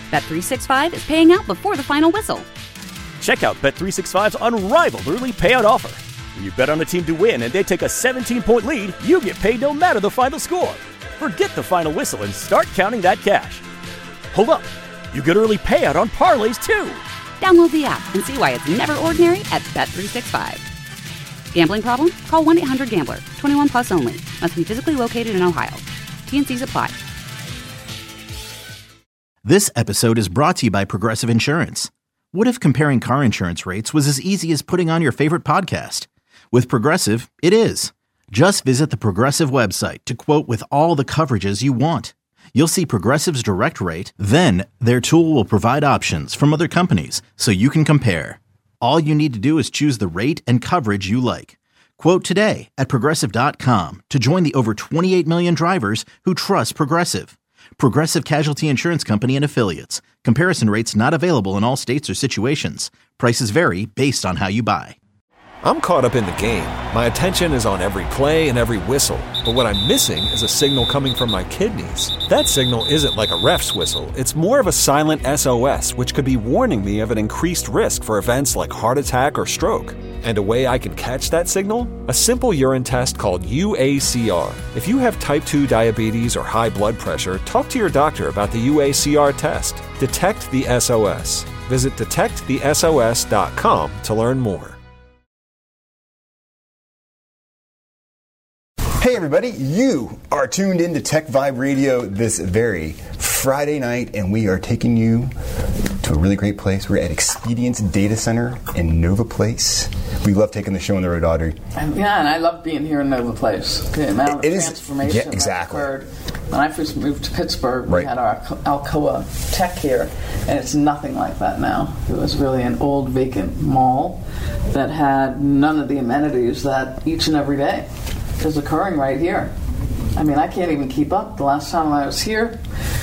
Bet365 is paying out before the final whistle. Check out Bet365's unrivaled early payout offer. When you bet on a team to win and they take a 17-point lead, you get paid no matter the final score. Forget the final whistle and start counting that cash. Hold up. You get early payout on parlays, too. Download the app and see why it's never ordinary at Bet365. Gambling problem? Call 1-800-GAMBLER. 21 plus only. Must be physically located in Ohio. T&Cs apply. This episode is brought to you by Progressive Insurance. What if comparing car insurance rates was as easy as putting on your favorite podcast? With Progressive, it is. Just visit the Progressive website to quote with all the coverages you want. You'll see Progressive's direct rate, then their tool will provide options from other companies so you can compare. All you need to do is choose the rate and coverage you like. Quote today at Progressive.com to join the over 28 million drivers who trust Progressive. Progressive Casualty Insurance Company and Affiliates. Comparison rates not available in all states or situations. Prices vary based on how you buy. I'm caught up in the game. My attention is on every play and every whistle. But what I'm missing is a signal coming from my kidneys. That signal isn't like a ref's whistle. It's more of a silent SOS, which could be warning me of an increased risk for events like heart attack or stroke. And a way I can catch that signal? A simple urine test called UACR. If you have type 2 diabetes or high blood pressure, talk to your doctor about the UACR test. Detect the SOS. Visit detectthesos.com to learn more. Hey everybody, you are tuned into Tech Vibe Radio this very Friday night, and we are taking you to a really great place. We're at Expedience Data Center in Nova Place. We love taking the show on the road, Audrey. Yeah, and I love being here in Nova Place. The amount of transformation yeah, exactly. that occurred. When I first moved to Pittsburgh, we right. had our Alcoa Tech here, and it's nothing like that now. It was really an old vacant mall that had none of the amenities that each and every day is occurring right here. I mean, I can't even keep up. The last time I was here,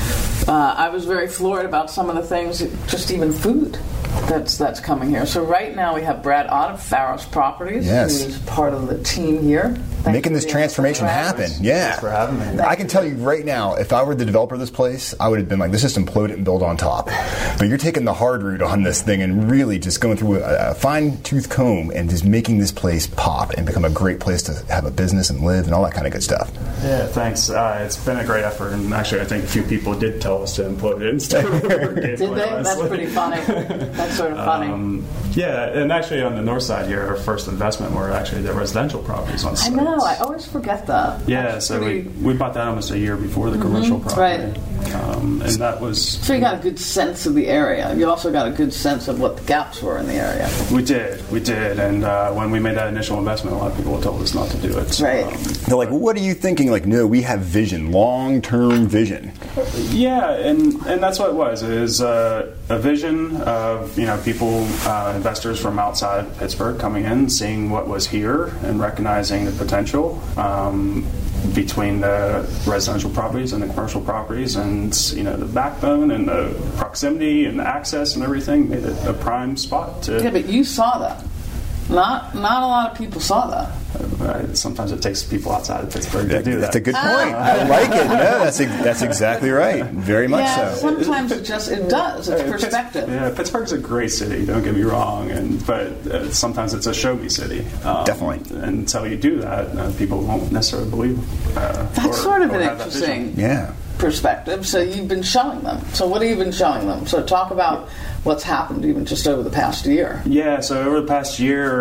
I was very floored about some of the things, just even food that's coming here. So right now we have Brad Ott of Pharos Properties, yes, who's part of the team here. Making this transformation happen. Yeah. Thanks for having me. I can tell you right now, if I were the developer of this place, I would have been like, let's just implode it and build on top. But you're taking the hard route on this thing and really just going through a fine-tooth comb and just making this place pop and become a great place to have a business and live and all that kind of good stuff. Yeah, thanks. It's been a great effort, and actually I think a few people did tell us to implode it instead of Did they? That's pretty funny. That's sort of funny. Yeah, and actually on the north side here, our first investment were actually the residential properties on site. I know, I always forget that. Yeah, that's so pretty... we bought that almost a year before the commercial property. Right. And that was... So you got a good sense of the area. You also got a good sense of what the gaps were in the area. We did. And when we made that initial investment, a lot of people told us not to do it. So, right. They're like, what are you thinking? Like, no, we have vision, long-term vision. Yeah, and that's what it was. It is a vision of, people, investors from outside Pittsburgh coming in, seeing what was here and recognizing the potential between the residential properties and the commercial properties, and the backbone and the proximity and the access and everything made it a prime spot to... Yeah, but you saw that. Not a lot of people saw that. Sometimes it takes people outside of Pittsburgh to do that. That's a good point. I like it. No, that's exactly right. Very much so. Sometimes it does. It's perspective. Pittsburgh's a great city. Don't get me wrong, but sometimes it's a show me city. Definitely. And until you do that, people won't necessarily believe. That's sort of an interesting perspective. So you've been showing them. So what have you been showing them? So talk about what's happened even just over the past year. Yeah, so over the past year,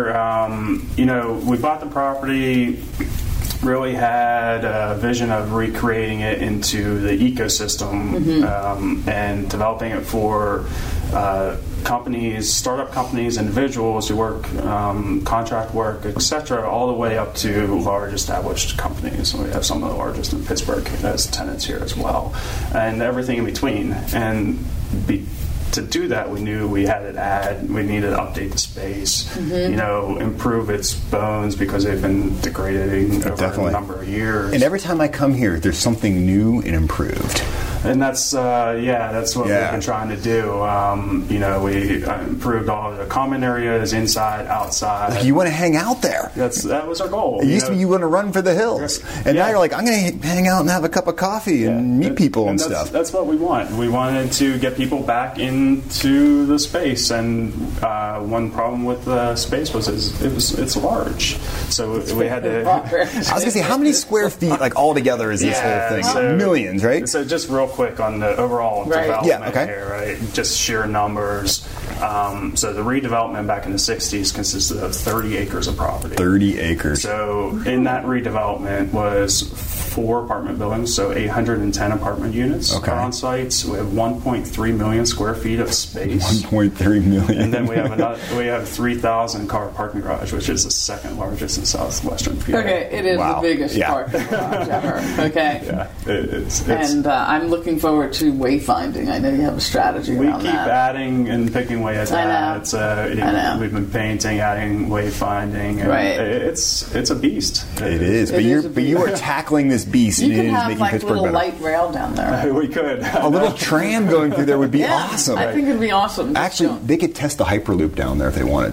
we bought the property, really had a vision of recreating it into the ecosystem and developing it for companies, startup companies, individuals who work contract work, etc., all the way up to large established companies. We have some of the largest in Pittsburgh as tenants here as well, and everything in between. And to do that, we knew we had we needed to update the space, improve its bones because they've been degrading over a number of years. And every time I come here, there's something new and improved. And that's that's what we've been trying to do. We improved all of the common areas, inside, outside. Like you want to hang out there. That was our goal. It used to be you want to run for the hills, and now you're like, I'm going to hang out and have a cup of coffee and meet people and stuff. That's what we want. We wanted to get people back into the space, and one problem with the space was it's large, so we had to. I was going to say, how many square feet, like all together, is this whole thing? So, millions, right? So just real quick on the overall development here, right? Just sheer numbers. So the redevelopment back in the 60s consisted of 30 acres of property. 30 acres. So in that redevelopment was 4 apartment buildings, so 810 apartment units are on site. So we have 1.3 million square feet of space. 1.3 million. And then we have 3,000 car parking garage, which is the second largest in southwestern PA. Okay, it is the biggest parking garage ever. Okay. Yeah, it's and I'm looking forward to wayfinding. I know you have a strategy around that. We keep adding and picking away at that. I know. We've been painting, adding wayfinding. And it's a beast. It is. But you are tackling this beast. You and could it is have making like a Pittsburgh little better. light rail down there. We could. A little tram going through there would be awesome. I think it'd be awesome. Actually, they could test the Hyperloop down there if they wanted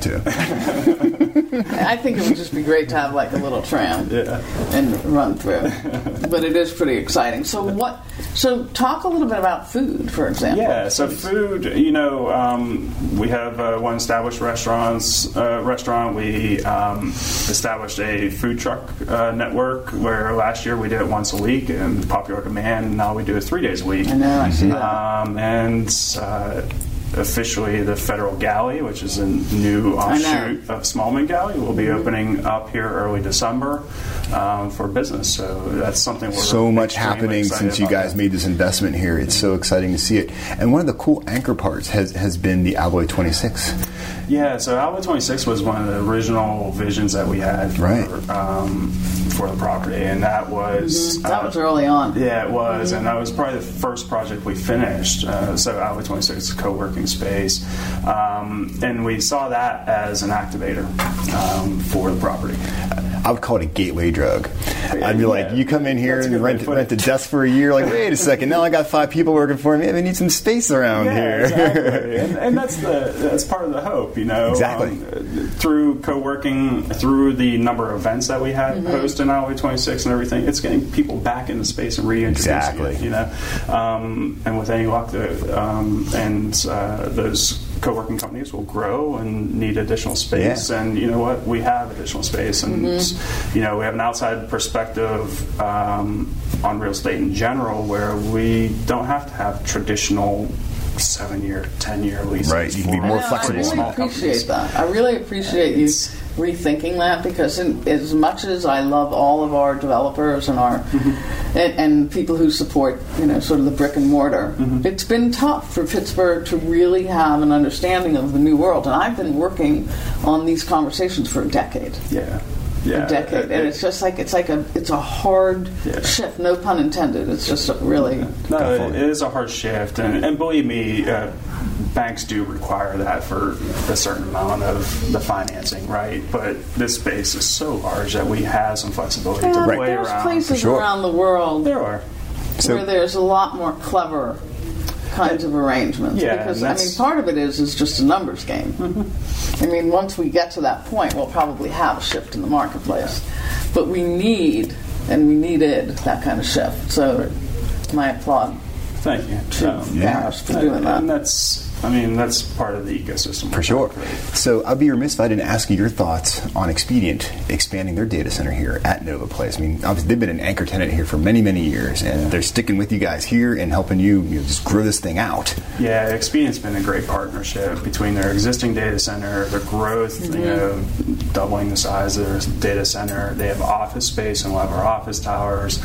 to. I think it would just be great to have like a little tram and run through. But it is pretty exciting. So talk a little bit about food, for example. Yeah, so food, we have one established restaurant. We established a food truck network where last year we did it once a week and popular demand. Now we do it 3 days a week. I know, I see that. Officially the Federal Galley, which is a new offshoot of Smallman Galley, will be opening up here early December for business. So that's something we're so much happening since you guys made this investment here. It's so exciting to see it. And one of the cool anchor parts has been the Alloy 26. Yeah, so Alloy 26 was one of the original visions that we had for the property, and that was that was early on. Yeah, it was, and that was probably the first project we finished. So Alloy 26 is a co-working space, and we saw that as an activator for the property. I would call it a gateway drug. I'd be like, you come in here and rent a desk for a year. Like, wait a second, now I got 5 people working for me. I need some space around here. Exactly. and that's part of the hope, Exactly. Through co-working, through the number of events that we had post in Alloy 26 and everything, it's getting people back in the space and reintroducing it, and with any luck, those co-working companies will grow and need additional space, and you know what, we have additional space, and we have an outside perspective on real estate in general, where we don't have to have traditional 7-year, 10-year leases. Right, you can be more flexible. I really appreciate that. I really appreciate you rethinking that, because as much as I love all of our developers and our and people who support sort of the brick and mortar, it's been tough for Pittsburgh to really have an understanding of the new world, and I've been working on these conversations for a decade. A decade, and it's just like it's a hard shift. No pun intended. It's just really it is a hard shift, and believe me, banks do require that for a certain amount of the financing, right? But this space is so large that we have some flexibility to play there's around. places around the world where there's a lot more clever kinds of arrangements, because part of it is just a numbers game. I mean, once we get to that point, we'll probably have a shift in the marketplace, but we needed that kind of shift. So my applaud. Thank you to Garris for doing that. And that's part of the ecosystem. For sure. So I'd be remiss if I didn't ask you your thoughts on Expedient expanding their data center here at Nova Place. I mean, obviously they've been an anchor tenant here for many, many years, and they're sticking with you guys here and helping you just grow this thing out. Yeah, Expedient's been a great partnership between their existing data center, their growth, doubling the size of their data center. They have office space in one of our office towers.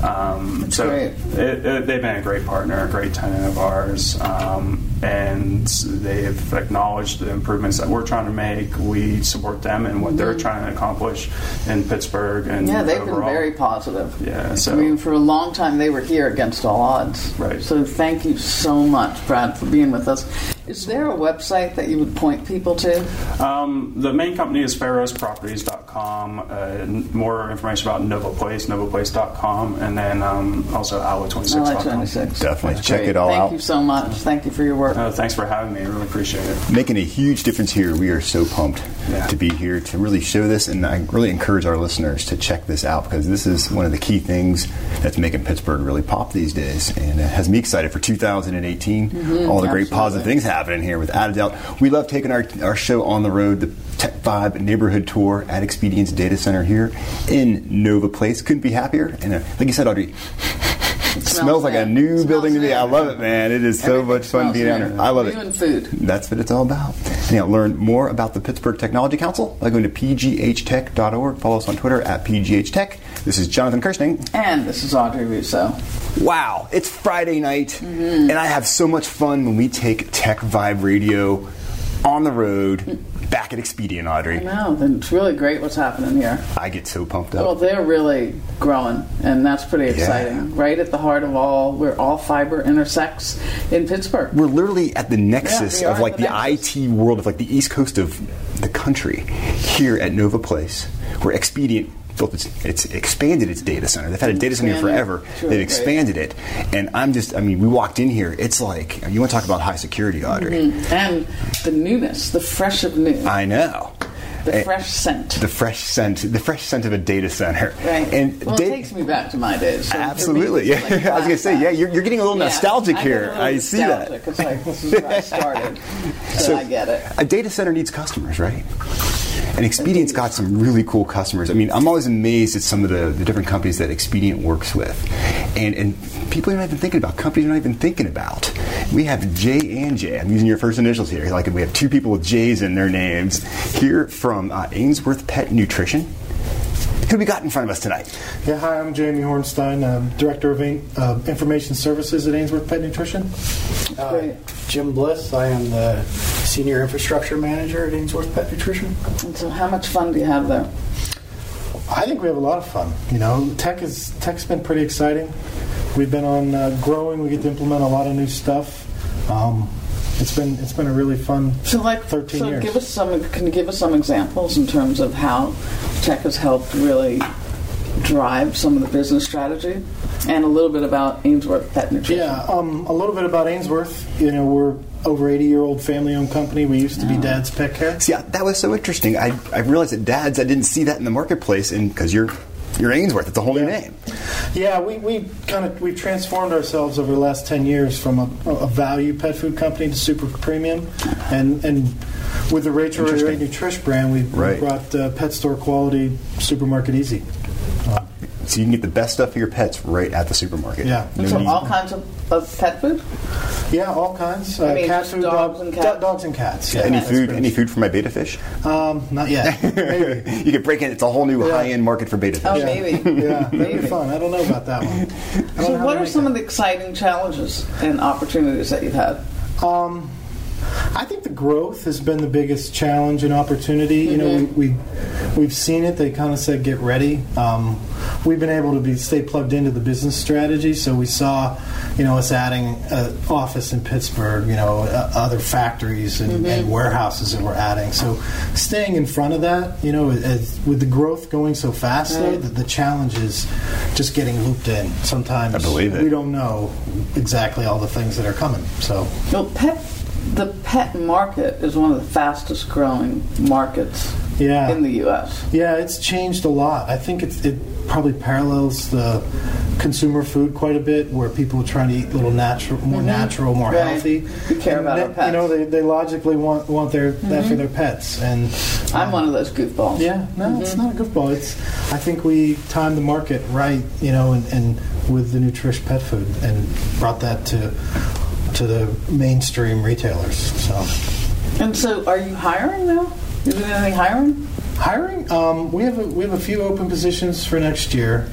They've been a great partner, a great tenant of ours. And they have acknowledged the improvements that we're trying to make. We support them in what they're trying to accomplish in Pittsburgh. And they've overall been very positive. Yeah, so I mean, for a long time they were here against all odds. Right. So thank you so much, Brad, for being with us. Is there a website that you would point people to? The main company is farrowsproperties.com. NovaPlace.com. More information about NovaPlace, NovaPlace.com, and then also Outlet26.com. Outlet26. Definitely. That's Check great. it all out. Thank you so much. Thank you for your work. Thanks for having me. I really appreciate it. Making a huge difference here. We are so pumped to be here to really show this, and I really encourage our listeners to check this out because this is one of the key things that's making Pittsburgh really pop these days, and it has me excited for 2018. All the great positive things happening here, without a doubt. We love taking our show on the road, the Tech Vibe neighborhood tour at Expedient's data center here in Nova Place. Couldn't be happier, and like you said, Audrey, it smells like a new building to me. I love it, man. It is so much fun being down here. I love it. And food. That's what it's all about. And learn more about the Pittsburgh Technology Council by going to pghtech.org. Follow us on Twitter at pghtech. This is Jonathan Kirsting. And this is Audrey Russo. Wow, it's Friday night, and I have so much fun when we take Tech Vibe Radio on the road back at Expedient, Audrey. I know. It's really great what's happening here. I get so pumped up. Well, they're really growing, and that's pretty exciting. Right at the heart of where all fiber intersects in Pittsburgh. We're literally at the nexus of like the nexus. IT world of like the East Coast of the country here at Nova Place, where Expedient built it's expanded its data center. They've had a data center here forever. They've expanded it, and we walked in here. It's like, you want to talk about high security, Audrey, and the newness, the fresh of new. I know. The fresh scent. The fresh scent of a data center. Right. And it takes me back to my days. So absolutely. Yeah. Like I was going to say, you're getting a little nostalgic here. I see that. It's like, this is where I started. So I get it. A data center needs customers, right? And Expedient's got some really cool customers. I mean, I'm always amazed at some of the different companies that Expedient works with. And people are not even thinking about. Companies are not even thinking about. We have J&J. I'm using your first initials here. Like, we have two people with J's in their names here from Ainsworth Pet Nutrition. Who we got in front of us tonight? Yeah, hi, I'm Jamie Hornstein, Director of Information Services at Ainsworth Pet Nutrition. Jim Bliss, I am the Senior Infrastructure Manager at Ainsworth Pet Nutrition. And so how much fun do you have there? I think we have a lot of fun. Tech's been pretty exciting. We've been on growing. We get to implement a lot of new stuff. It's been a really fun 13 years. Can you give us some examples in terms of how tech has helped really drive some of the business strategy, and a little bit about Ainsworth Pet Nutrition? Yeah, a little bit about Ainsworth. We're over 80-year-old family-owned company. We used to be Dad's Pet Care. See, that was so interesting. I realized that Dad's, I didn't see that in the marketplace, and because you're Ainsworth, it's a whole new name. Yeah, we've transformed ourselves over the last 10 years from a value pet food company to super premium, and with the Rachel Ray Nutrish brand, we brought pet store quality supermarket easy. So you can get the best stuff for your pets right at the supermarket. Yeah. So all kinds of pet food? Yeah, all kinds. Cat food, dogs and cats. Dogs and cats. Yeah. Any food for my beta fish? Not yet. Maybe. You could break in. It's a whole new high-end market for beta fish. Oh, maybe. Yeah, that'd be fun. I don't know about that one. So what are some of the exciting challenges and opportunities that you've had? I think the growth has been the biggest challenge and opportunity. We've seen it. They kind of said, get ready. We've been able to stay plugged into the business strategy. So we saw, us adding an office in Pittsburgh, other factories and warehouses that we're adding. So staying in front of that, with the growth going so fast, though, the challenge is just getting looped in. Sometimes I believe it. We don't know exactly all the things that are coming. So, the pet market is one of the fastest growing markets in the U.S. Yeah, it's changed a lot. I think it probably parallels the consumer food quite a bit, where people are trying to eat a little more natural, more healthy. We care about our pets. They logically want that for their pets. And I'm one of those goofballs. Yeah, no, it's not a goofball. I think we timed the market right, and with the Nutrish pet food, and brought that to the mainstream retailers. And so, are you hiring now? You doing any hiring? Hiring? We have a few open positions for next year.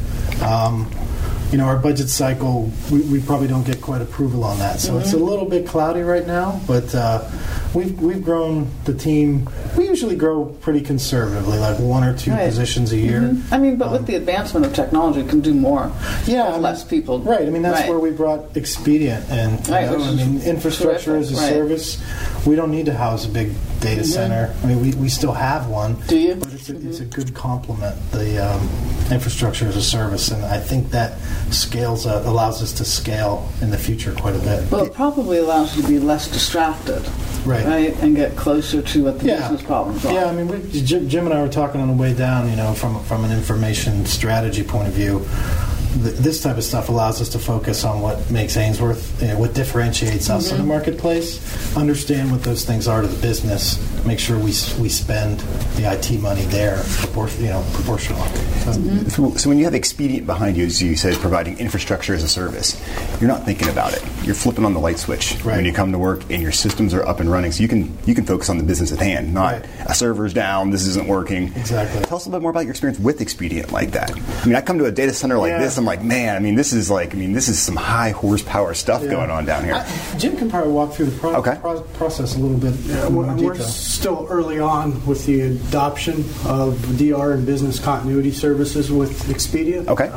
Our budget cycle, we probably don't get quite approval on that, so it's a little bit cloudy right now. But we've grown the team. We usually grow pretty conservatively, like 1 or 2 positions a year. I mean, but with the advancement of technology, it can do more. Yeah, with less people. Right. I mean, that's where we brought Expedient, and infrastructure as a service. We don't need to house a big data center. I mean, we still have one. Do you? But it's a good complement. The infrastructure as a service, and I think that allows us to scale in the future quite a bit. Well, it probably allows you to be less distracted, right, and get closer to what the business problems are. Yeah, I mean, Jim and I were talking on the way down. From an information strategy point of view, this type of stuff allows us to focus on what makes Ainsworth, what differentiates us in the marketplace, understand what those things are to the business, make sure we spend the IT money there proportionally. So when you have Expedient behind you, as you said, providing infrastructure as a service, you're not thinking about it. You're flipping on the light switch when you come to work, and your systems are up and running. So you can focus on the business at hand, not a server's down, this isn't working. Exactly. Tell us a little bit more about your experience with Expedient like that. I mean, I come to a data center like this, I'm like, man, this is some high horsepower stuff going on down here. Jim can probably walk through the process a little bit. We're still early on with the adoption of DR and business continuity services with Expedient. Okay.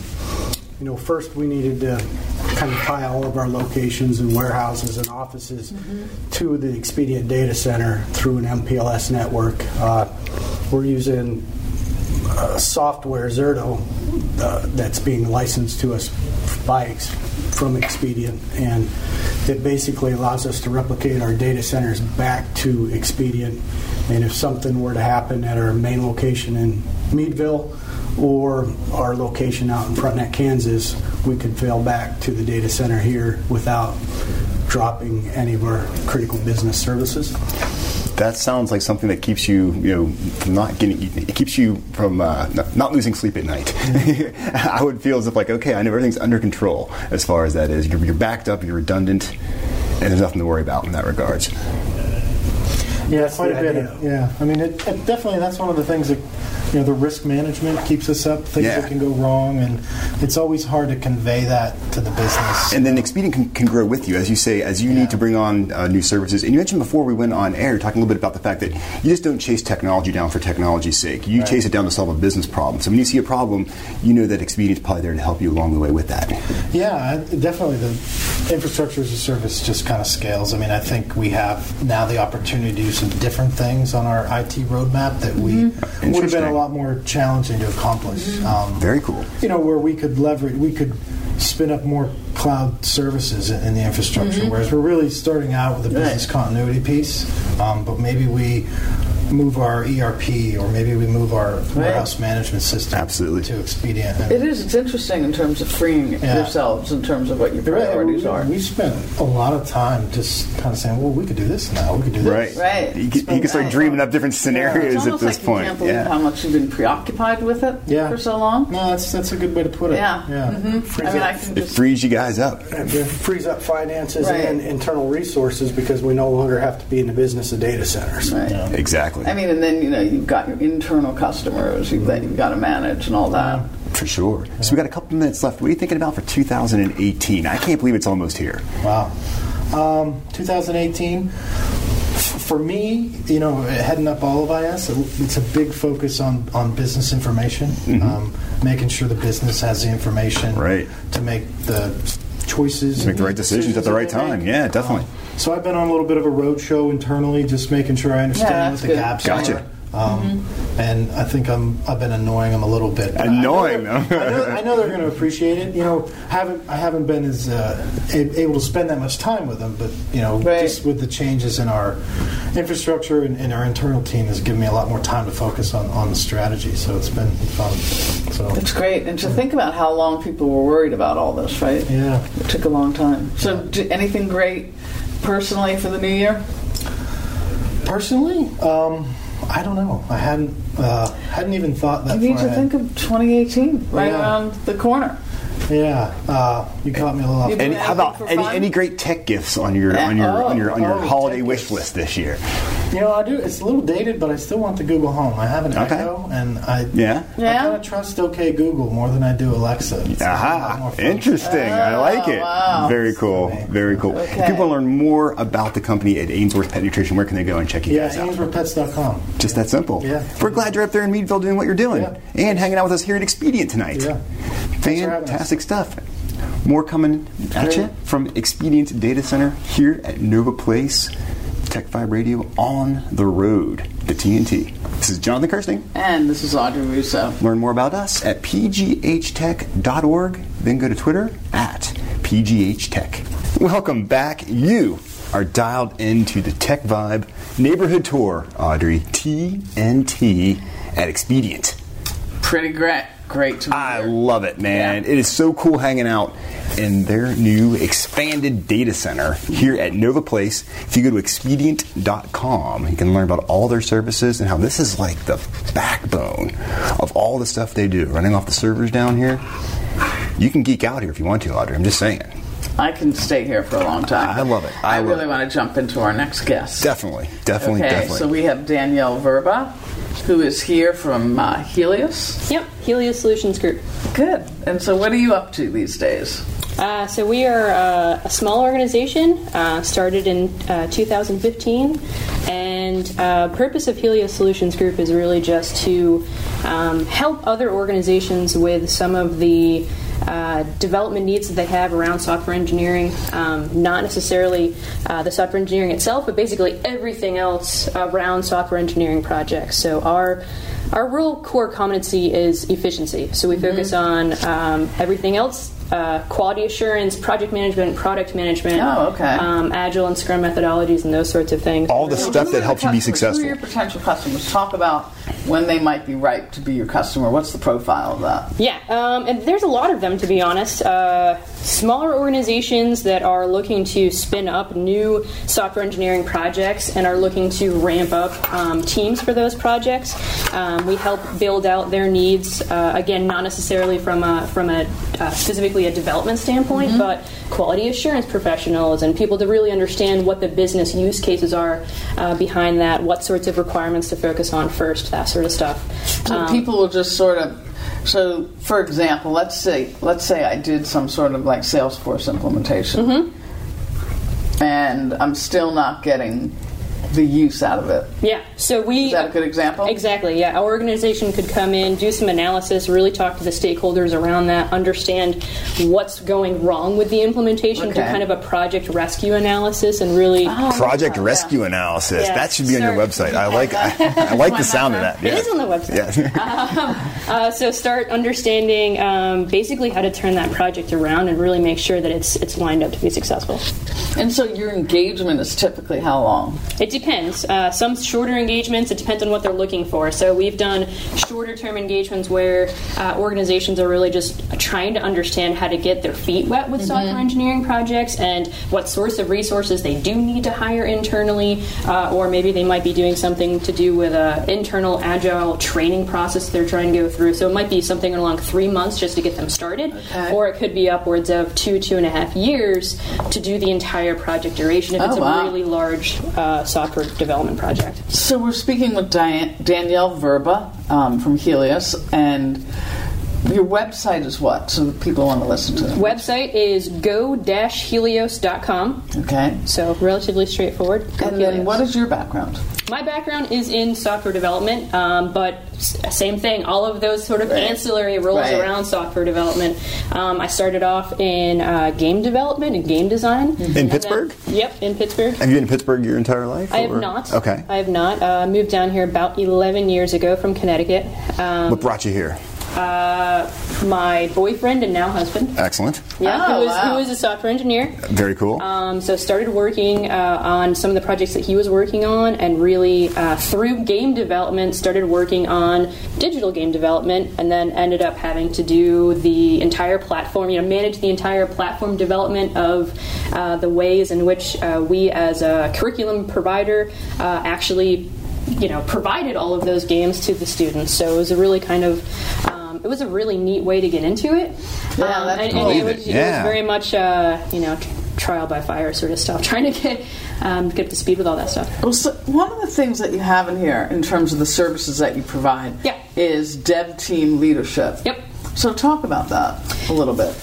First we needed to kind of tie all of our locations and warehouses and offices to the Expedient data center through an MPLS network. We're using software, Zerto, that's being licensed to us from Expedient, and it basically allows us to replicate our data centers back to Expedient. And if something were to happen at our main location in Meadville or our location out in Frontenac, Kansas, we could fail back to the data center here without dropping any of our critical business services. That sounds like something that keeps you, from not getting. It keeps you from not losing sleep at night. I would feel as if, I know everything's under control as far as that is. You're backed up, you're redundant, and there's nothing to worry about in that regards. Yeah, quite a bit. Yeah, I mean, it definitely. That's one of the things that the risk management keeps us up. Things that can go wrong, and it's always hard to convey that to the business. And then Expedient can grow with you, as you say, as you need to bring on new services. And you mentioned before we went on air, talking a little bit about the fact that you just don't chase technology down for technology's sake. You chase it down to solve a business problem. So when you see a problem, you know that Expedient's probably there to help you along the way with that. Yeah, definitely. The infrastructure as a service just kind of scales. I mean, I think we have now the opportunity to do some different things on our IT roadmap that we would have been a lot more challenging to accomplish. Very cool. Where we could spin up more cloud services in the infrastructure, whereas we're really starting out with a business continuity piece, but maybe we move our ERP or maybe we move our warehouse management system to Expedient. It's interesting in terms of freeing yourselves in terms of what your priorities are. We spent a lot of time just kind of saying, well, we could do this now, we could do this. Right. You can start dreaming up different scenarios at this point. You can't believe how much you've been preoccupied with it for so long. No, that's a good way to put it. It frees you guys up. It frees up finances and internal resources because we no longer have to be in the business of data centers. Right. Yeah. Exactly. I mean, and then you've got your internal customers that you've got to manage and all that. For sure. So we got a couple minutes left. What are you thinking about for 2018? I can't believe it's almost here. Wow. 2018. For me, heading up all of IS, it's a big focus on business information, making sure the business has the information to make the choices. To make the right decisions at the right time. Yeah, definitely. So I've been on a little bit of a road show internally, just making sure I understand what the gaps are. And I think I've been annoying them a little bit. Annoying them? I know they're going to appreciate it. I haven't been as able to spend that much time with them, but just with the changes in our infrastructure and our internal team has given me a lot more time to focus on the strategy. So it's been fun. So it's great, and to think about how long people were worried about all this, right? Yeah, it took a long time. So anything great personally for the new year? Personally, I don't know. I hadn't even thought that. You need to think of 2018 around the corner. Yeah, you caught me a little off. How about any great tech gifts on your holiday wish list this year? I do. It's a little dated, but I still want the Google Home. I have an Echo, and I kind of trust OK Google more than I do Alexa. Aha, interesting. I like it. Wow. Very cool. Very cool. Okay. If people want to learn more about the company at Ainsworth Pet Nutrition, where can they go and check you guys out? AinsworthPets.com. Just that simple. Yeah. We're glad you're up there in Meadville doing what you're doing and hanging out with us here at Expedient tonight. Yeah. Fantastic stuff. More coming at you from Expedient Data Center here at Nova Place. Tech Vibe Radio on the road, the TNT. This is Jonathan Kirsting. And this is Audrey Russo. Learn more about us at pghtech.org. Then go to Twitter at pghtech. Welcome back. You are dialed into the Tech Vibe Neighborhood Tour, Audrey. TNT at Expedient. Pretty great. Great to be I here. love it, man. Yeah. It is so cool hanging out in their new expanded data center here at Nova Place. If you go to expedient.com, you can learn about all their services and how this is like the backbone of all the stuff they do. Running off the servers down here. You can geek out here if you want to, Audrey. I'm just saying. I can stay here for a long time. I love it. I really want to jump into our next guest. Definitely. Okay, so we have Danielle Verba, who is here from Helios. Yep, Helios Solutions Group. Good. And so what are you up to these days? So we are a small organization, started in 2015, and purpose of Helios Solutions Group is really just to help other organizations with some of the development needs that they have around software engineering, not necessarily the software engineering itself, but basically everything else around software engineering projects. So our real core competency is efficiency. So we focus on everything else. Quality assurance, project management, product management, Agile and Scrum methodologies, and those sorts of things. All the stuff that helps you be successful. Who are your potential customers? Talk about when they might be ripe to be your customer. What's the profile of that? Yeah, and there's a lot of them, to be honest. Smaller organizations that are looking to spin up new software engineering projects and are looking to ramp up teams for those projects. We help build out their needs, again, not necessarily from a specifically a development standpoint, but quality assurance professionals and people to really understand what the business use cases are behind that, what sorts of requirements to focus on first, that sort of stuff. So people will just sort of, so for example, let's say I did some sort of like Salesforce implementation, and I'm still not getting the use out of it. Yeah, so is that a good example? Exactly, yeah. Our organization could come in, do some analysis, really talk to the stakeholders around that, understand what's going wrong with the implementation, do kind of a project rescue analysis, and really... Project rescue analysis. Yeah. That should be on your website. I like the sound of that. It is on the website. Yes. So start understanding basically how to turn that project around and really make sure that it's lined up to be successful. And so your engagement is typically how long? It depends. Some shorter engagements, it depends on what they're looking for. So we've done shorter term engagements where organizations are really just trying to understand how to get their feet wet with software engineering projects and what source of resources they do need to hire internally, or maybe they might be doing something to do with an internal agile training process they're trying to go through. So it might be something along 3 months just to get them started, or it could be upwards of 2.5 years to do the entire project duration if it's a really large software development project. So we're speaking with Danielle Verba from Helios, and your website is what? So people want to listen to it. Website is go-helios.com. Okay. So relatively straightforward. And then what is your background? My background is in software development, but same thing, all of those sort of ancillary roles around software development. I started off in game development and game design. In Pittsburgh? Yep, in Pittsburgh. Have you been in Pittsburgh your entire life? I have not. Okay. I have not. Moved down here about 11 years ago from Connecticut. What brought you here? My boyfriend and now husband. Excellent. Yeah, who is a software engineer. Very cool. So started working on some of the projects that he was working on, and really through game development started working on digital game development, and then ended up having to do the entire platform, manage the entire platform development of the ways in which we as a curriculum provider actually provided all of those games to the students. So it was a really kind of it was a really neat way to get into it. Yeah, that's and cool. it was very much trial by fire sort of stuff, trying to get get up to speed with all that stuff. Well, so one of the things that you have in here, in terms of the services that you provide, is dev team leadership. Yep. So talk about that a little bit.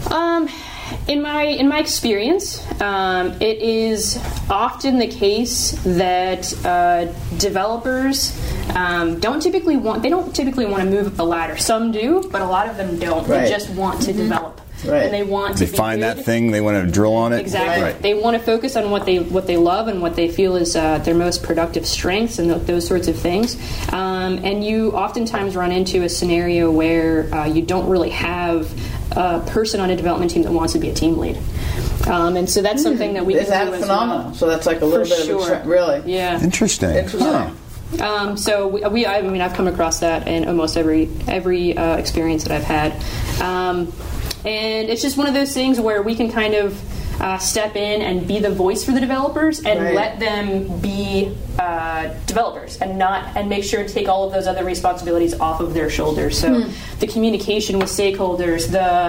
In my experience, it is often the case that developers don't typically want to move up the ladder. Some do, but a lot of them don't. Right. They just want to develop. Right. And they want to They find that thing, they want to drill on it. Exactly. Right. They want to focus on what they love and what they feel is their most productive strengths and those sorts of things. And you oftentimes run into a scenario where you don't really have a person on a development team that wants to be a team lead. And so that's something that we can do as well. Is that phenomenal? So that's like a little bit of a really? Yeah. Interesting. Huh. So I've come across that in almost every experience that I've had. And it's just one of those things where we can kind of step in and be the voice for the developers and let them be developers and make sure to take all of those other responsibilities off of their shoulders. So the communication with stakeholders,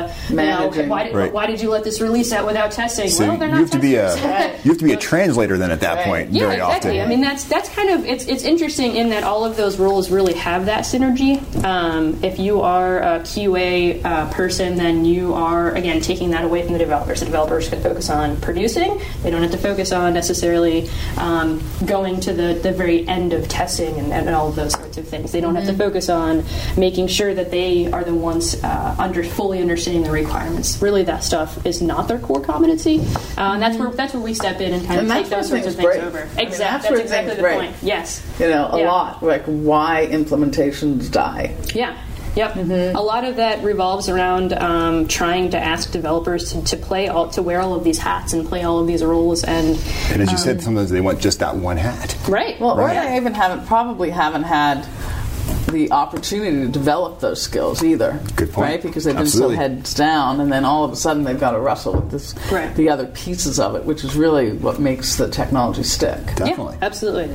why did you let this release out without testing? So well, they're not you have to be testing. you have to be a translator then at that point. Yeah, very exactly. often. I mean, that's kind of it's interesting in that all of those roles really have that synergy. If you are a QA person, then you are again taking that away from the developers. The developers can focus on producing. They don't have to focus on necessarily going to the very end of testing and all of those sorts of things. They don't have to focus on making sure that they are the ones fully understanding the requirements. Really, that stuff is not their core competency, and that's where we step in and kind of take those sorts of things over. Exactly, that's exactly the point. Yes, a lot like why implementations die. Yeah. Yep. A lot of that revolves around trying to ask developers to wear all of these hats and play all of these roles. And as you said, sometimes they want just that one hat. Right. Well, or they even haven't had the opportunity to develop those skills either. Good point. Right? Because they've been so heads down, and then all of a sudden they've got to wrestle with the other pieces of it, which is really what makes the technology stick. Definitely. Yeah, absolutely.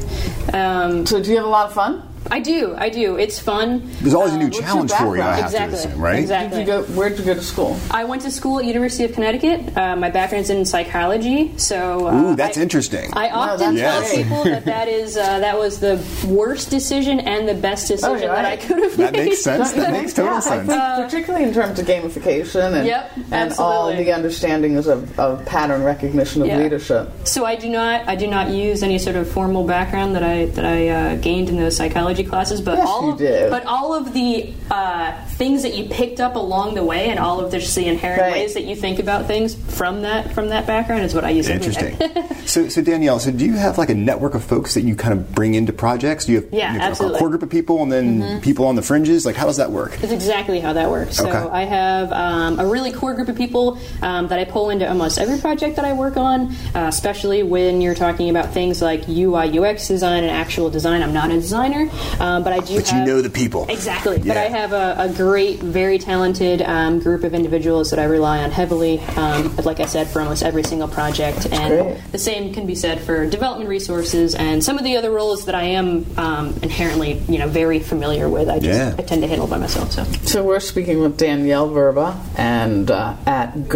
So do you have a lot of fun? I do. It's fun. There's always a new challenge for you, I have to assume, right? Exactly. Where did you go to school? I went to school at University of Connecticut. My background's in psychology, so that's interesting. I often tell people that was the worst decision and the best decision that I could have made. That makes sense. That makes total sense. I think particularly in terms of gamification and all the understandings of pattern recognition of leadership. So I do not use any sort of formal background that I gained in those psychology classes, but all of the things that you picked up along the way, and all of the inherent ways that you think about things from that background is what I use. Interesting. So Danielle, do you have like a network of folks that you kind of bring into projects? Do you have a core group of people and then people on the fringes? Like, how does that work? That's exactly how that works. So I have a really core group of people that I pull into almost every project that I work on, especially when you're talking about things like UI, UX design and actual design. I'm not a designer. But I do. But you know the people. Exactly. Yeah. But I have a great, very talented group of individuals that I rely on heavily, like I said, for almost every single project. And the same can be said for development resources and some of the other roles that I am inherently, very familiar with. I tend to handle by myself. So we're speaking with Danielle Verba and at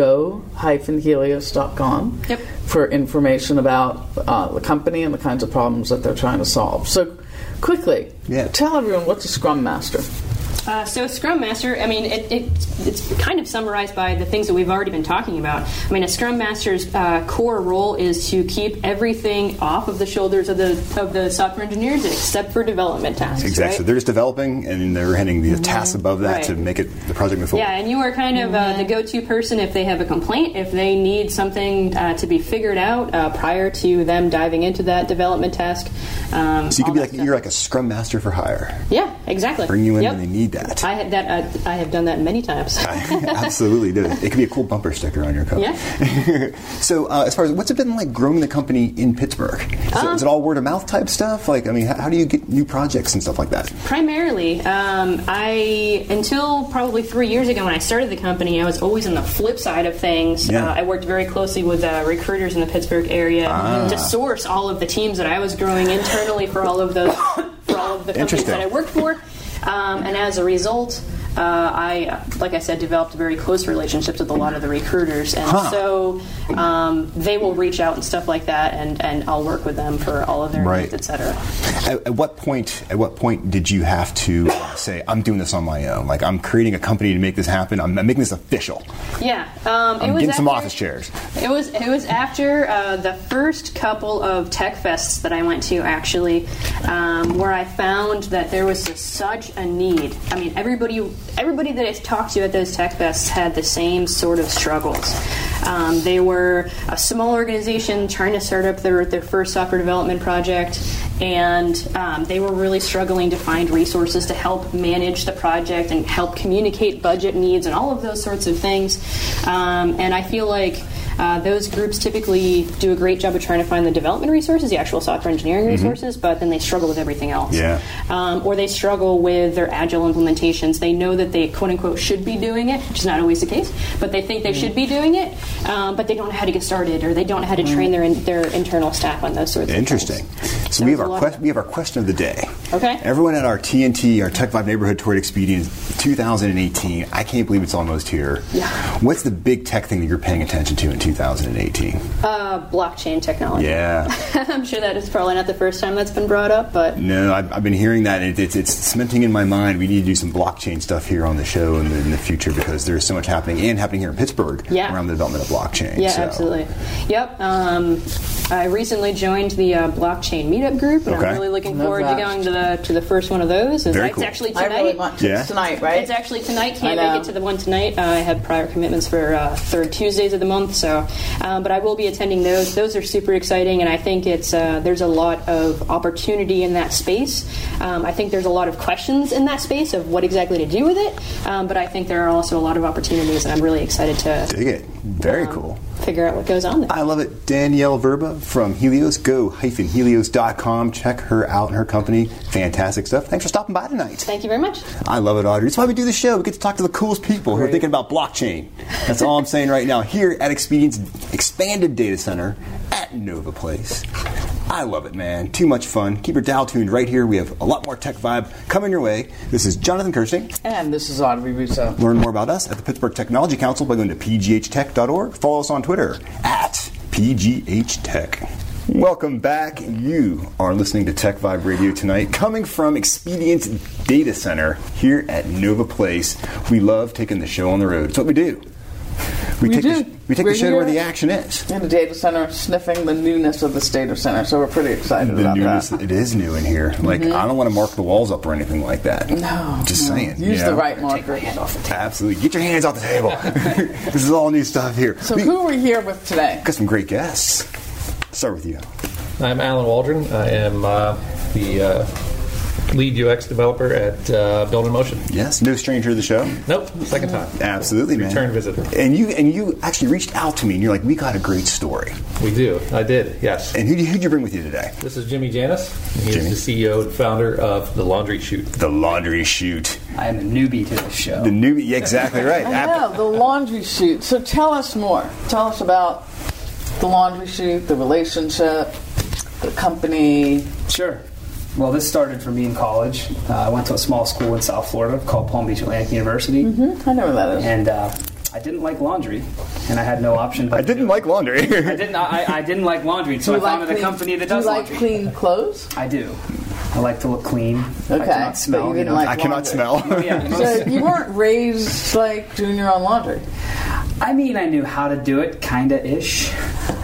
go-helios.com for information about the company and the kinds of problems that they're trying to solve. So quickly, tell everyone what's a Scrum Master. So Scrum Master, I mean, it's kind of summarized by the things that we've already been talking about. I mean, a Scrum Master's core role is to keep everything off of the shoulders of the software engineers except for development tasks. Exactly. Right? So they're just developing, and they're handing the tasks above that to make the project move forward. Yeah, and you are kind of the go-to person if they have a complaint, if they need something to be figured out prior to them diving into that development task. So you could be you're like a Scrum Master for hire. Yeah, exactly. Bring you in when they need that. I have done that many times. Absolutely do. It could be a cool bumper sticker on your code. Yeah. So as far as what's it been like growing the company in Pittsburgh? So is it all word of mouth type stuff? Like, I mean, how do you get new projects and stuff like that? Primarily, until probably 3 years ago when I started the company, I was always on the flip side of things. I worked very closely with recruiters in the Pittsburgh area to source all of the teams that I was growing internally for all of the companies that I worked for. And as a result, I, like I said, developed very close relationships with a lot of the recruiters. And so they will reach out and stuff like that, and I'll work with them for all of their needs, etc. At what point did you have to say, I'm doing this on my own? Like, I'm creating a company to make this happen. I'm making this official. Yeah. I'm getting some office chairs. It was after the first couple of tech fests that I went to, actually, where I found that there was such a need. I mean, everybody that I talked to at those tech fests had the same sort of struggles. They were a small organization trying to start up their first software development project, and they were really struggling to find resources to help manage the project and help communicate budget needs and all of those sorts of things. And I feel like those groups typically do a great job of trying to find the development resources, the actual software engineering resources, but then they struggle with everything else. Or they struggle with their agile implementations. They know that they, quote-unquote, should be doing it, which is not always the case, but they think they should be doing it, but they don't know how to get started, or they don't know how to train their internal staff on those sorts of things. Interesting. So we have our question of the day. Okay. Everyone at our TNT, our Tech Vibe Neighborhood Tour Experience 2018, I can't believe it's almost here. Yeah. What's the big tech thing that you're paying attention to in 2018? Blockchain technology. Yeah. I'm sure that is probably not the first time that's been brought up, but... No, I've been hearing that, and it's cementing in my mind. We need to do some blockchain stuff here on the show in the future, because there's so much happening here in Pittsburgh around the development of blockchain. Yeah, absolutely. Yep. I recently joined the blockchain meetup group, and I'm really looking forward to going to the first one of those. Very cool. It's actually tonight. I really want to. It's tonight, right? It's actually tonight. Can't make it to the one tonight. I have prior commitments for third Tuesdays of the month, so but I will be attending those. Those are super exciting, and I think it's there's a lot of opportunity in that space. I think there's a lot of questions in that space of what exactly to do with it, but I think there are also a lot of opportunities, and I'm really excited to dig it. Very cool. Figure out what goes on there. I love it. Danielle Verba from Helios. Go-helios.com. Check her out and her company. Fantastic stuff. Thanks for stopping by tonight. Thank you very much. I love it, Audrey. That's why we do the show. We get to talk to the coolest people who are thinking about blockchain. That's all I'm saying right now. Here at Expedient's expanded data center at Nova Place. I love it, man. Too much fun. Keep your dial tuned right here. We have a lot more Tech Vibe coming your way. This is Jonathan Kirsting. And this is Audrey Russo. Learn more about us at the Pittsburgh Technology Council by going to pghtech.org. Follow us on Twitter at pghtech. Welcome back. You are listening to Tech Vibe Radio tonight, coming from Expedient's Data Center here at Nova Place. We love taking the show on the road. It's what we do. We take the show to where the action is. In the data center, sniffing the newness of this data center, so we're pretty excited about that. It is new in here. Like, I don't want to mark the walls up or anything like that. No. Just saying. Use the right marker. Take my hand off the table. Absolutely. Get your hands off the table. This is all new stuff here. So who are we here with today? Got some great guests. Start with you. I'm Alan Waldron. I am the lead UX developer at Build in Motion. Yes, no stranger to the show. Nope, second time. Absolutely, man. Return visitor. And you actually reached out to me, and you're like, we got a great story. We do. I did, yes. And who'd you bring with you today? This is Jimmy Janis. He's the CEO and founder of The Laundry Chute. The Laundry Chute. I am a newbie to this show. The newbie, yeah, exactly right. I know, The Laundry Chute. So tell us more. Tell us about The Laundry Chute, the relationship, the company. Sure. Well, this started for me in college. I went to a small school in South Florida called Palm Beach Atlantic University. Mm-hmm. I know where that is. And I didn't like laundry, and I had no option. But I didn't like laundry. I didn't like laundry, so I founded a company that does laundry. Do you like clean clothes? I do. I like to look clean. Okay. I cannot smell. But you didn't like I cannot smell. So you weren't raised like doing your own laundry? I mean, I knew how to do it, kinda-ish.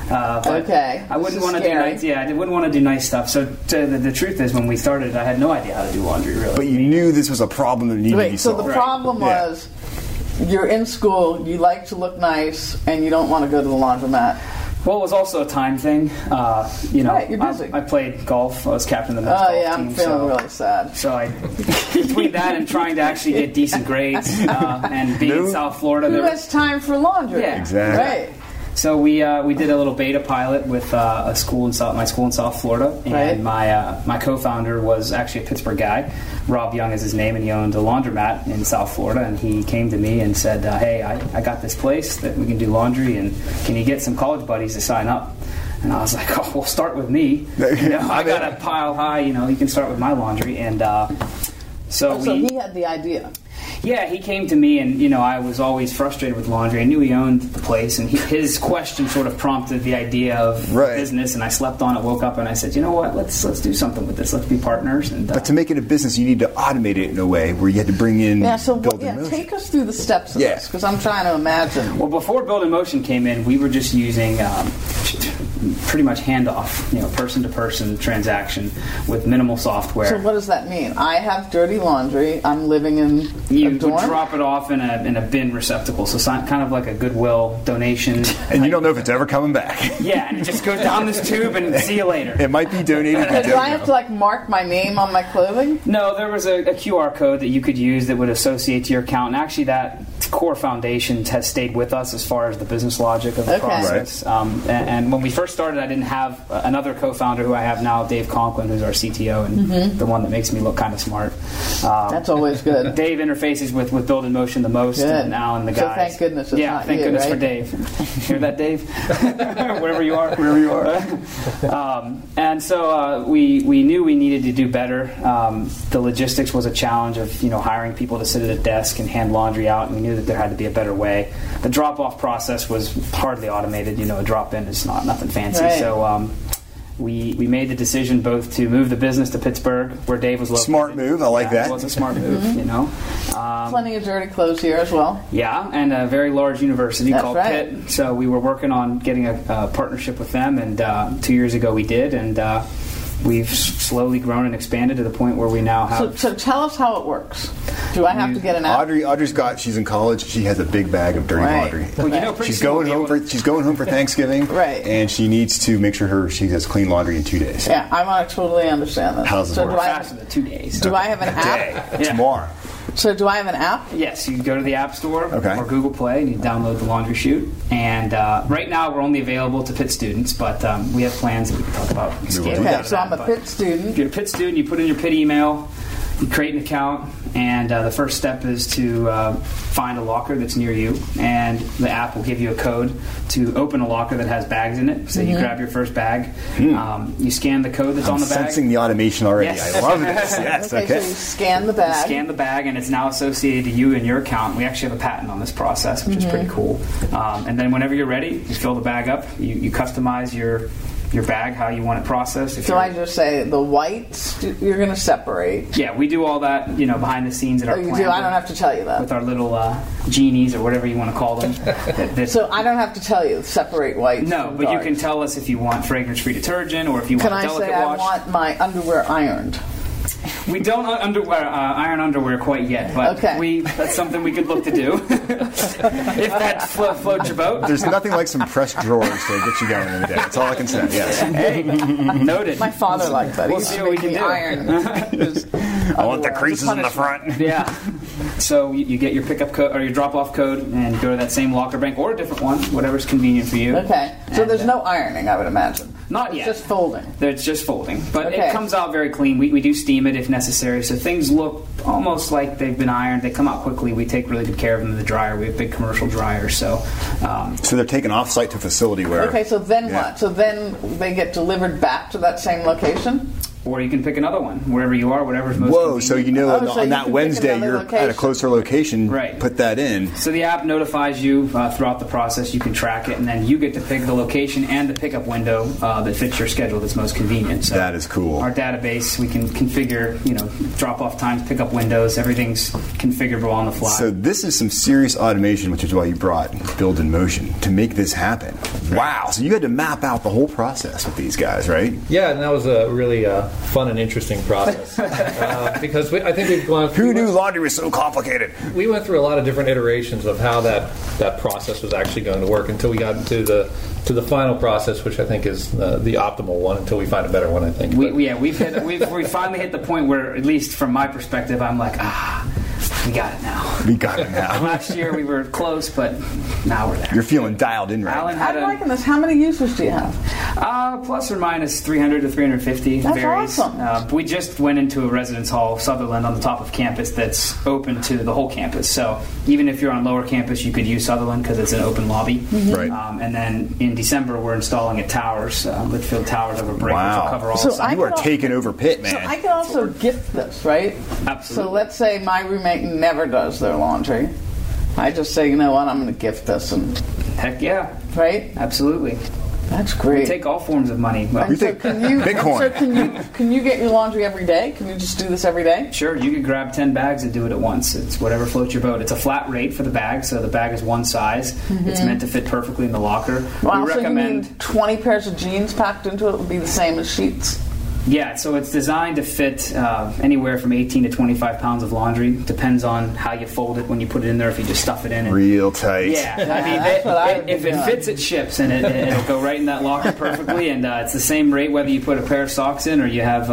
Okay. I wouldn't want to do nice. Yeah, I wouldn't want to do nice stuff. So the truth is, when we started, I had no idea how to do laundry, really. But you knew this was a problem that needed to be solved. So the problem was, you're in school, you like to look nice, and you don't want to go to the laundromat. Well, it was also a time thing. Right, you're busy. I played golf. I was captain of the men's golf team. I'm feeling really sad. So between that and trying to actually get decent grades and being in South Florida, who has time for laundry? Yeah, exactly. Right. So we did a little beta pilot with my school in South Florida, and my co-founder was actually a Pittsburgh guy. Rob Young is his name, and he owned a laundromat in South Florida. And he came to me and said, "Hey, I got this place that we can do laundry, and can you get some college buddies to sign up?" And I was like, "Oh, well, start with me. I got a pile high. You can start with my laundry." And so he had the idea. Yeah, he came to me, and I was always frustrated with laundry. I knew he owned the place, and his question sort of prompted the idea of business. And I slept on it, woke up, and I said, you know what? Let's do something with this. Let's be partners. And but to make it a business, you need to automate it in a way where you had to bring in. Take us through the steps of this, because I'm trying to imagine. Well, before Build in Motion came in, we were just using pretty much handoff, person-to-person transaction with minimal software. So what does that mean? I have dirty laundry. I'm living in you a dorm? Would drop it off in a bin receptacle, so kind of like a Goodwill donation. And you don't know if it's ever coming back. Yeah, and it just goes down this tube and see you later. It might be donated. Do I have to mark my name on my clothing? No, there was a QR code that you could use that would associate to your account, and actually that core foundation has stayed with us as far as the business logic of the process. Right. And when we first started, I didn't have another co-founder who I have now, Dave Conklin, who's our CTO and the one that makes me look kind of smart. That's always good. Dave interfaces with Build in Motion the most, and Alan, the guys. So thank goodness it's not thank you, goodness right? for Dave. Hear that, Dave? Wherever you are. And so we knew we needed to do better. The logistics was a challenge of hiring people to sit at a desk and hand laundry out, and we knew that there had to be a better way. The drop-off process was hardly automated. A drop-in is nothing fancy. Right. So we made the decision both to move the business to Pittsburgh, where Dave was located. Smart move. I like that. It was a smart move, Plenty of dirty clothes here as well. Yeah, and a very large university That's called right. Pitt. So we were working on getting a partnership with them, and 2 years ago we did, and we've slowly grown and expanded to the point where we now have... So tell us how it works. Do I have to get an app? She's in college. She has a big bag of dirty laundry. Well, she's going home for Thanksgiving, right? And she needs to make sure she has clean laundry in 2 days. Yeah, I want to totally understand that. How does it work? Faster than 2 days. Do I have an app? Tomorrow. So do I have an app? Yes, you go to the App Store or Google Play and you download the Laundry Chute. And right now we're only available to Pitt students, but we have plans that we can talk about. Okay, so I'm a Pitt student. If you're a Pitt student, you put in your Pitt email, you create an account, and the first step is to find a locker that's near you, and the app will give you a code to open a locker that has bags in it. So you grab your first bag, you scan the code that's on the bag. I'm sensing the automation already. Yes. I love this. Yes, okay. So you scan the bag. You scan the bag, and it's now associated to you and your account. We actually have a patent on this process, which is pretty cool. And then whenever you're ready, you fill the bag up, you customize your bag, how you want it processed. So I just say the whites you're going to separate. Yeah, we do all that, behind the scenes at our plant. You do? I don't have to tell you that. With our little genies or whatever you want to call them. So I don't have to tell you separate whites. No, but you can tell us if you want fragrance-free detergent or if you want a delicate wash. Can I say I want my underwear ironed? We don't iron underwear quite yet, but that's something we could look to do. If that floats your boat. There's nothing like some pressed drawers to get you going in the day. That's all I can say, yes. Hey, noted. My father liked that. We'll see what we can do. Iron. I want the creases in the front. Yeah. So you get your pickup code or your drop-off code and you go to that same locker bank or a different one, whatever's convenient for you. Okay. So there's no ironing, I would imagine. Not yet. It's just folding. It's just folding. But it comes out very clean. We do steam it if necessary. So things look almost like they've been ironed. They come out quickly. We take really good care of them in the dryer. We have big commercial dryers. So they're taken off-site to a facility where... Okay, so then what? So then they get delivered back to that same location? Or you can pick another one, wherever you are, whatever's most convenient. So on that Wednesday you're at a closer location, right. Put that in. So the app notifies you throughout the process, you can track it, and then you get to pick the location and the pickup window that fits your schedule that's most convenient. So that is cool. Our database, we can configure, drop-off times, pickup windows, everything's configurable on the fly. So this is some serious automation, which is why you brought Build in Motion, to make this happen. Wow. So you had to map out the whole process with these guys, right? Yeah, and that was a really... fun and interesting process because I think we've gone through... Who knew laundry was so complicated? We went through a lot of different iterations of how that process was actually going to work until we got into the final process, which I think is the optimal one until we find a better one, I think. We finally hit the point where, at least from my perspective, I'm like, we got it now. We got it now. Last year we were close, but now we're there. You're feeling dialed in right now. I'm liking this. How many users do you have? Plus or minus 300 to 350. That's varies. awesome. We just went into a residence hall, Sutherland, on the top of campus that's open to the whole campus. So even if you're on lower campus, you could use Sutherland because it's an open lobby. Mm-hmm. Right. And then in December, we're installing at Towers, Litchfield Towers over break, which will cover all sides. You are taking over Pitt, man. So I can also gift this, right? Absolutely. So let's say my roommate roommate never does their laundry. I just say, you know what, I'm going to gift this. And Heck yeah. right? Absolutely. That's great. We take all forms of money. Well, And so can you, Bitcoin. So can you get your laundry every day? Can you just do this every day? sure, you could grab 10 bags and do it at once. It's whatever floats your boat. It's a flat rate for the bag, so the bag is one size. It's meant to fit perfectly in the locker. Wow, we so recommend. you need 20 pairs of jeans packed into it would be the same as sheets? Yeah, so it's designed to fit anywhere from 18 to 25 pounds of laundry. Depends on how you fold it when you put it in there. If you just stuff it in. And, Real tight. yeah, I mean, that's what I would if be it doing. fits, it ships, and it'll go right in that locker perfectly. And it's the same rate whether you put a pair of socks in or you have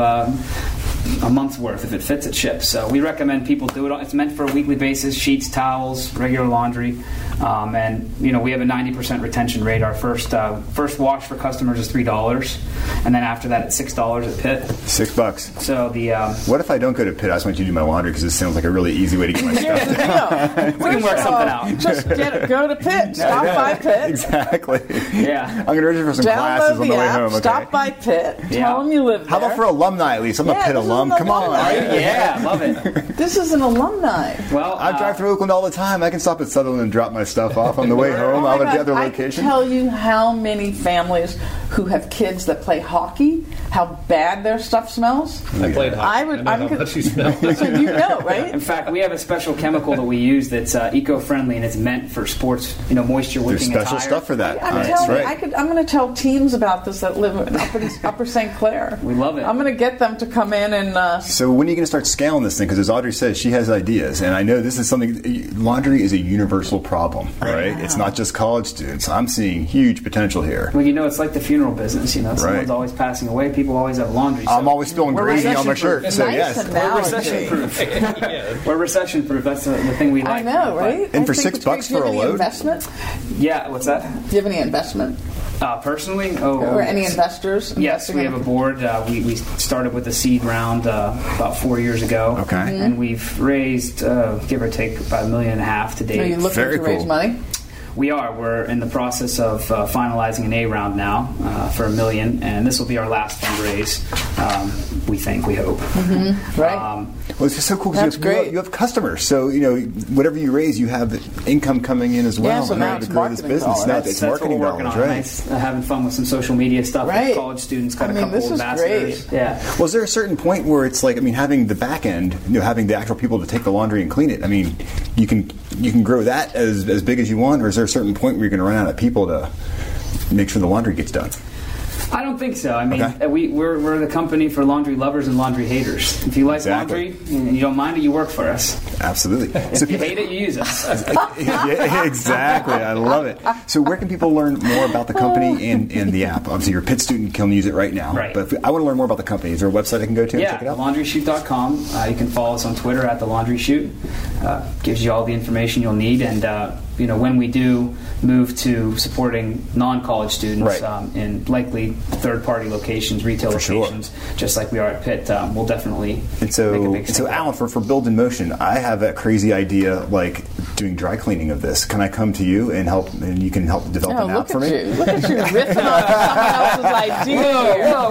a month's worth. If it fits, it ships. So we recommend people do it. It's meant for a weekly basis: sheets, towels, regular laundry. And we have a 90% retention rate. Our first wash for customers is $3, and then after that it's $6 at Pitt. $6. So the What if I don't go to Pitt? I just want you to do my laundry because this sounds like a really easy way to get my Here's stuff. the deal. We can work something out. Just go to Pitt. Stop by Pitt. Exactly. Yeah. I'm going to register for some classes Download on the the way app. home. Okay. Stop by Pitt. Yeah. Tell them you live there. How about for alumni at least? I'm a Yeah, Pitt this is alum. an Come on. alumni. yeah, love it. This is an alumni. Well, I drive through Oakland all the time. I can stop at Sutherland and drop my stuff off on the way home. Oh I'll my at the God, other I can location. tell you how many families who have kids that play hockey, how bad their stuff smells. I played hockey. I would- I know I'm how con- much you smell. So you know, right? in fact, we have a special chemical that we use that's eco-friendly and it's meant for sports, moisture There's wicking special attire. stuff for that. I'm That's telling right. you, I'm going to tell teams about this that live in Upper St. Clair. We love it. I'm going to get them to come in and. So when are you going to start scaling this thing? Because as Audrey says, she has ideas, and I know this is something. Laundry is a universal problem, right? It's not just college students. I'm seeing huge potential here. Well, it's like the funeral business. Someone's always passing away. People always have laundry. So I'm always spilling gravy on my shirt. So nice yes. analogy. we're recession-proof. We're recession-proof. That's the thing we like. I know, right? And I for think $6 it's great. Do you for have a any load? investment? Yeah, what's that? Do you have any investment? Personally? Or any investors? Yes, investing we in have a it? board. We started with a seed round about 4 years ago. Okay. Mm-hmm. And we've raised, give or take, about $1.5 million to date. Are you looking Very to raise cool. money? We are. We're in the process of finalizing an A round now for $1 million, and this will be our last fundraise. We think, we hope. Right. Well, it's just so cool That's because great. you have customers. So whatever you raise, you have income coming in as well. Yeah, so in now order it's to grow this marketing business. dollars. Now That's it's what marketing we're working dollars, on. right? Nice, having fun with some social media stuff. Right. With college students, got I a mean, couple this is ambassadors. great. Yeah. Well, is there a certain point where it's like, having the back end, having the actual people to take the laundry and clean it? You can grow that as big as you want, or is there a certain point where you're going to run out of people to make sure the laundry gets done? I don't think so. Okay. We're the company for laundry lovers and laundry haters. If you like Exactly. laundry and you don't mind it, you work for us. Absolutely. So If you hate it, you use us. yeah, exactly. I love it. So where can people learn more about the company and the app? Obviously, you're a Pitt student, can use it right now. Right. But I want to learn more about the company. Is there a website I can go to and Yeah, check it out? thelaundryshoot.com. You can follow us on Twitter at thelaundryshoot. Gives you all the information you'll need. And, when we do move to supporting non-college students Right. in likely third-party locations, retail For sure. locations, just like we are at Pitt, we'll definitely And make a so, big so step. Alan, for Build in Motion, I have a crazy idea, like doing dry cleaning of this. Can I come to you and help, and you can help develop Oh, an app look for at me? you. Look at you riffing on someone else's idea. Whoa,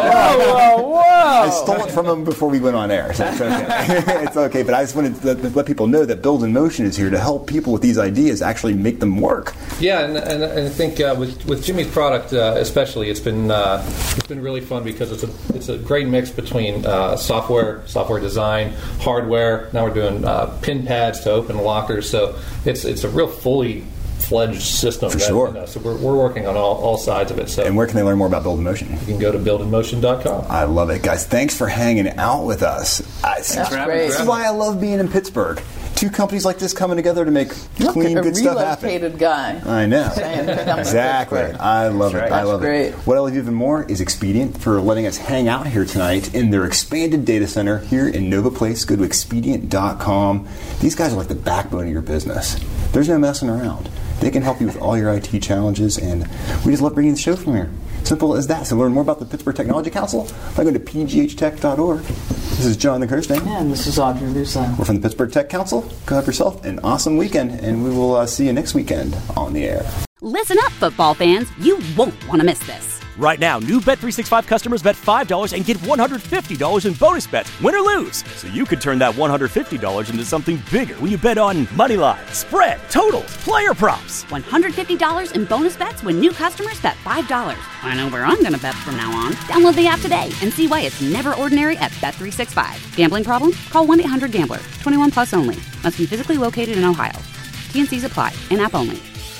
Whoa. I stole it from him before we went on air, so it's okay. It's okay, but I just wanted to let people know that Build in Motion is here to help people with these ideas actually make them work. Yeah, and I think with Jimmy's product especially, it's been really fun because it's a great mix between software design, hardware. Now we're doing pin pads to open lockers, so it's a real fully fledged system. For sure. So we're working on all sides of it. So And where can they learn more about Build in Motion? you can go to buildinmotion.com. I love it, guys. Thanks for hanging out with us. That's great. This is why I love being in Pittsburgh. Two companies like this coming together to make clean, Look, good a stuff happen. relocated guy. I know. Saying to come to Exactly. Pittsburgh. I love it. right. I love That's it. great. What I love even more is Expedient for letting us hang out here tonight in their expanded data center here in Nova Place. Go to expedient.com. These guys are like the backbone of your business. There's no messing around. They can help you with all your IT challenges, and we just love bringing the show from here. Simple as that. So learn more about the Pittsburgh Technology Council by going to pghtech.org. This is John the Kirsten. And this is Audrey Russo. We're from the Pittsburgh Tech Council. Go have yourself an awesome weekend, and we will see you next weekend on the air. Listen up, football fans. You won't want to miss this. Right now, new Bet365 customers bet $5 and get $150 in bonus bets, win or lose. So you could turn that $150 into something bigger when you bet on moneyline, spread, totals, player props. $150 in bonus bets when new customers bet $5. I know where I'm going to bet from now on. Download the app today and see why it's never ordinary at Bet365. Gambling problem? Call 1-800-GAMBLER. 21 plus only. Must be physically located in Ohio. T&Cs apply. In-app only.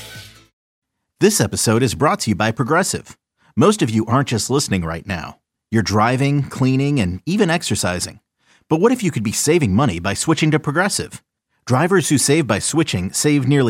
This episode is brought to you by Progressive. Most of you aren't just listening right now. You're driving, cleaning, and even exercising. But what if you could be saving money by switching to Progressive? Drivers who save by switching save nearly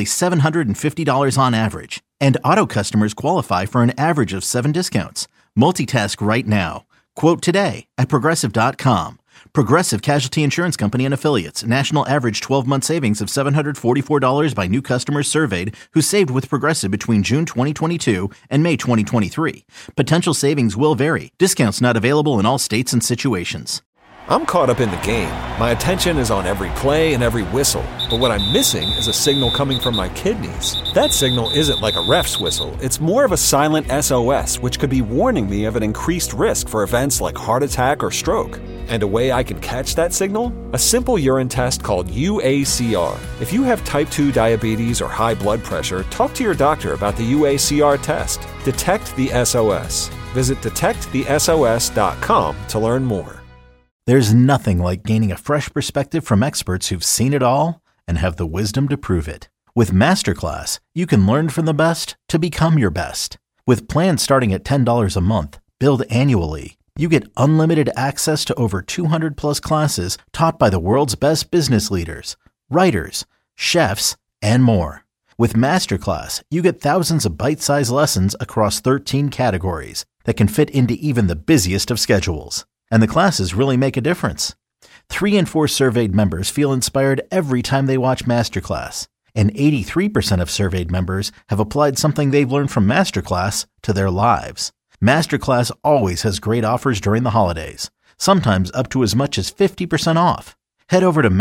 $750 on average. And auto customers qualify for an average of 7 discounts. Multitask right now. Quote today at Progressive.com. Progressive Casualty Insurance Company and Affiliates. National average 12-month savings of $744 by new customers surveyed who saved with Progressive between June 2022 and May 2023. Potential savings will vary. Discounts not available in all states and situations. I'm caught up in the game. My attention is on every play and every whistle. But what I'm missing is a signal coming from my kidneys. That signal isn't like a ref's whistle. It's more of a silent SOS, which could be warning me of an increased risk for events like heart attack or stroke. And a way I can catch that signal? A simple urine test called UACR. If you have type 2 diabetes or high blood pressure, talk to your doctor about the UACR test. Detect the SOS. Visit detectthesos.com to learn more. There's nothing like gaining a fresh perspective from experts who've seen it all and have the wisdom to prove it. With Masterclass, you can learn from the best to become your best. With plans starting at $10 a month, billed annually, you get unlimited access to over 200 plus classes taught by the world's best business leaders, writers, chefs, and more. With Masterclass, you get thousands of bite-sized lessons across 13 categories that can fit into even the busiest of schedules. And the classes really make a difference. 3 in 4 surveyed members feel inspired every time they watch Masterclass. And 83% of surveyed members have applied something they've learned from Masterclass to their lives. Masterclass always has great offers during the holidays, sometimes up to as much as 50% off. Head over to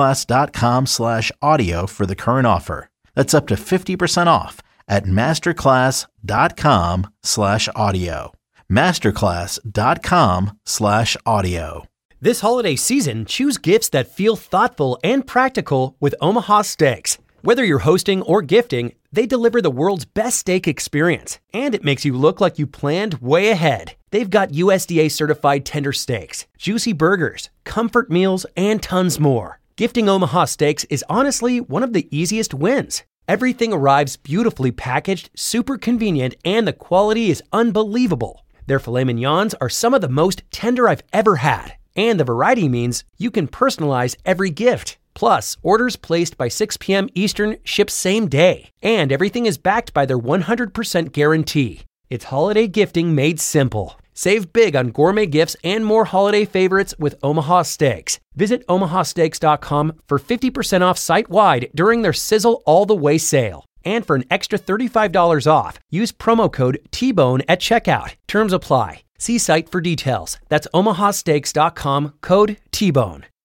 masterclass.com/audio for the current offer. That's up to 50% off at masterclass.com/audio. masterclass.com/audio. This holiday season, choose gifts that feel thoughtful and practical with Omaha Steaks. Whether you're hosting or gifting, they deliver the world's best steak experience, and it makes you look like you planned way ahead. They've got USDA certified tender steaks, juicy burgers, comfort meals, and tons more. Gifting Omaha Steaks is honestly one of the easiest wins. Everything arrives beautifully packaged, super convenient, and the quality is unbelievable. Their filet mignons are some of the most tender I've ever had, and the variety means you can personalize every gift. Plus, orders placed by 6 p.m. Eastern ship same day, and everything is backed by their 100% guarantee. It's holiday gifting made simple. Save big on gourmet gifts and more holiday favorites with Omaha Steaks. Visit omahasteaks.com for 50% off site-wide during their Sizzle All the Way sale. And for an extra $35 off, use promo code TBONE at checkout. Terms apply. See site for details. That's omahasteaks.com, code TBONE.